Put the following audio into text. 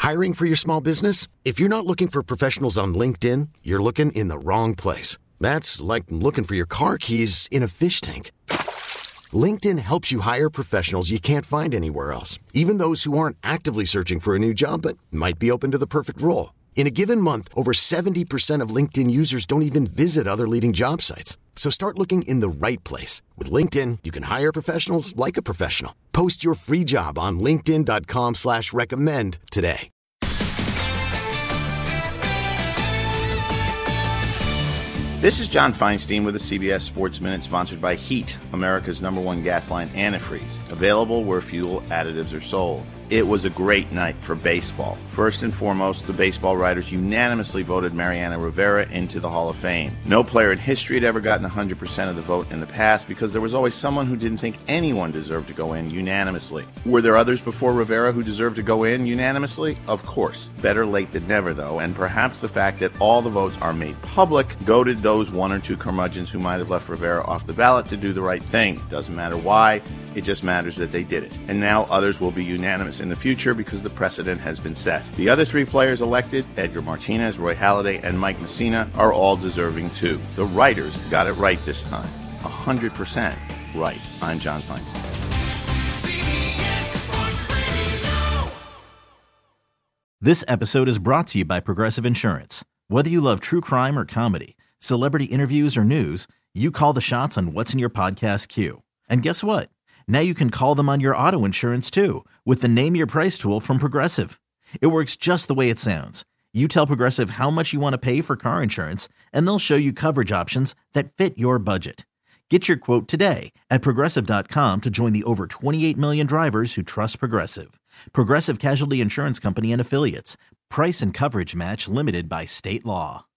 Hiring for your small business? If you're not looking for professionals on LinkedIn, you're looking in the wrong place. That's like looking for your car keys in a fish tank. LinkedIn helps you hire professionals you can't find anywhere else, even those who aren't actively searching for a new job but might be open to the perfect role. In a given month, over 70% of LinkedIn users don't even visit other leading job sites. So start looking in the right place. With LinkedIn, you can hire professionals like a professional. Post your free job on linkedin.com/recommend today. This is John Feinstein with the CBS Sports Minute, sponsored by Heat, America's #1 gas line antifreeze, available where fuel additives are sold. It was a great night for baseball. First and foremost, the baseball writers unanimously voted Mariano Rivera into the Hall of Fame. No player in history had ever gotten 100% of the vote in the past because there was always someone who didn't think anyone deserved to go in unanimously. Were there others before Rivera who deserved to go in unanimously? Of course. Better late than never, though, and perhaps the fact that all the votes are made public goaded those one or two curmudgeons who might have left Rivera off the ballot to do the right thing. Doesn't matter why, it just matters that they did it. And now others will be unanimous in the future because the precedent has been set. The other three players elected, Edgar Martinez, Roy Halladay, and Mike Messina, are all deserving too. The writers got it right this time. 100% right. I'm John Feinstein. This episode is brought to you by Progressive Insurance. Whether you love true crime or comedy, celebrity interviews or news, you call the shots on what's in your podcast queue. And guess what? Now you can call them on your auto insurance too with the Name Your Price tool from Progressive. It works just the way it sounds. You tell Progressive how much you want to pay for car insurance, and they'll show you coverage options that fit your budget. Get your quote today at Progressive.com to join the over 28 million drivers who trust Progressive. Progressive Casualty Insurance Company and Affiliates. Price and coverage match limited by state law.